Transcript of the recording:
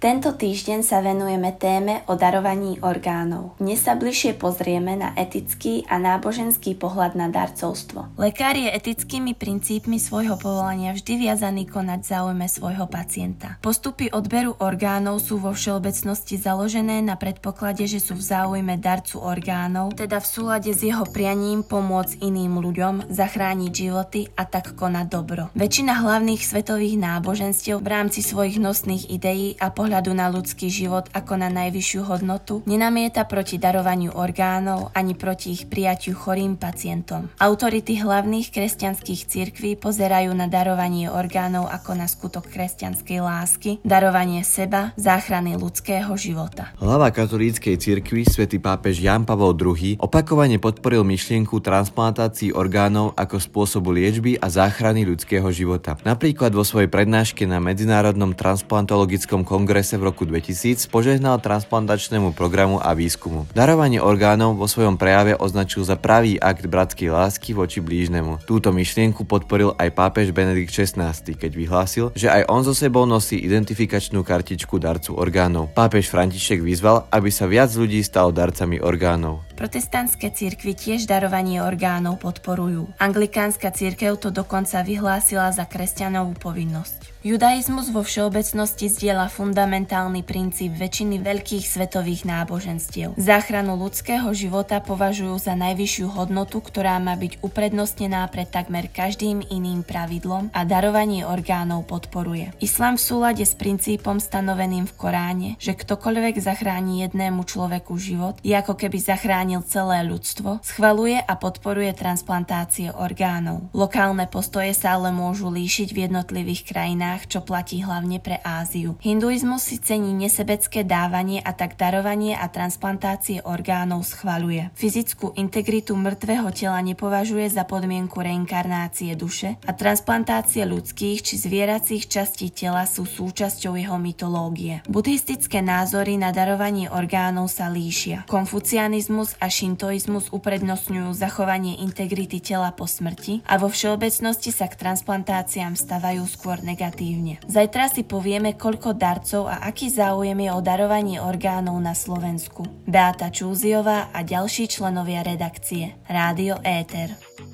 Tento týždeň sa venujeme téme o darovaní orgánov. Dnes sa bližšie pozrieme na etický a náboženský pohľad na darcovstvo. Lekár je etickými princípmi svojho povolania vždy viazaný konať v záujme svojho pacienta. Postupy odberu orgánov sú vo všeobecnosti založené na predpoklade, že sú v záujme darcu orgánov, teda v súlade s jeho prianím pomôcť iným ľuďom, zachrániť životy a tak konať dobro. Väčšina hlavných svetových náboženstiev v rámci svojich nosných ideí a pohľadu na ľudský život ako na najvyššiu hodnotu nenamieta proti darovaniu orgánov ani proti ich prijatiu chorým pacientom. Autority hlavných kresťanských cirkví pozerajú na darovanie orgánov ako na skutok kresťanskej lásky, darovanie seba, záchrany ľudského života. Hlava katolíckej cirkvi svätý pápež Ján Pavol II opakovane podporil myšlienku transplantácií orgánov ako spôsobu liečby a záchrany ľudského života. Napríklad vo svojej prednáške na Medzinárodnom transplantologickom kongrese v roku 2000 požehnal transplantačnému programu a výskumu. Darovanie orgánov vo svojom prejave označil za pravý akt bratskej lásky voči blížnemu. Túto myšlienku podporil aj pápež Benedikt XVI, keď vyhlásil, že aj on so sebou nosí identifikačnú kartičku darcu orgánov. Pápež František vyzval, aby sa viac ľudí stalo darcami orgánov. Protestantské cirkvi tiež darovanie orgánov podporujú. Anglikánska cirkev to dokonca vyhlásila za kresťanovú povinnosť. Judaizmus vo všeobecnosti zdieľa fundamentálny princíp väčšiny veľkých svetových náboženstiev. Záchranu ľudského života považujú za najvyššiu hodnotu, ktorá má byť uprednostnená pred takmer každým iným pravidlom a darovanie orgánov podporuje. Islám v súlade s princípom stanoveným v Koráne, že ktokoľvek zachráni jednému človeku život, je ako keby zachránil celé ľudstvo, schvaľuje a podporuje transplantácie orgánov. Lokálne postoje sa ale môžu líšiť v jednotlivých krajinách, čo platí hlavne pre Áziu. Hinduizmus si cení nesebecké dávanie a tak darovanie a transplantácie orgánov schvaľuje. Fyzickú integritu mŕtvého tela nepovažuje za podmienku reinkarnácie duše a transplantácie ľudských či zvieracích častí tela sú súčasťou jeho mytológie. Buddhistické názory na darovanie orgánov sa líšia. Konfucianizmus a šintoizmus uprednostňujú zachovanie integrity tela po smrti a vo všeobecnosti sa k transplantáciám stavajú skôr negatívne. Zajtra si povieme, koľko darcov a aký záujem je o darovanie orgánov na Slovensku. Beata Čúziová a ďalší členovia redakcie. Rádio Éter.